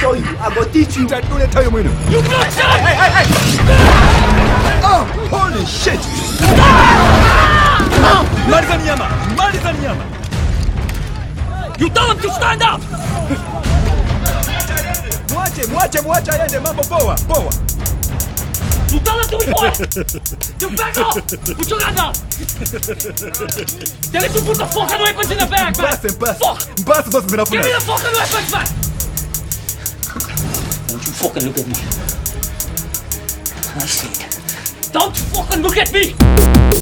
show you. I go teach you. Don't let tell you when. You bloodshot! Hey! Oh, holy shit! Maliza Nyama! You tell him to stand up! Mwache aende, mambo poa. You tell him to be quiet! You back off! Put your gun down! Tell him to put the fucking weapons in the bag, man! Fuck! Give me the fucking weapons back! Don't you fucking look at me. I see it. Don't fucking look at me!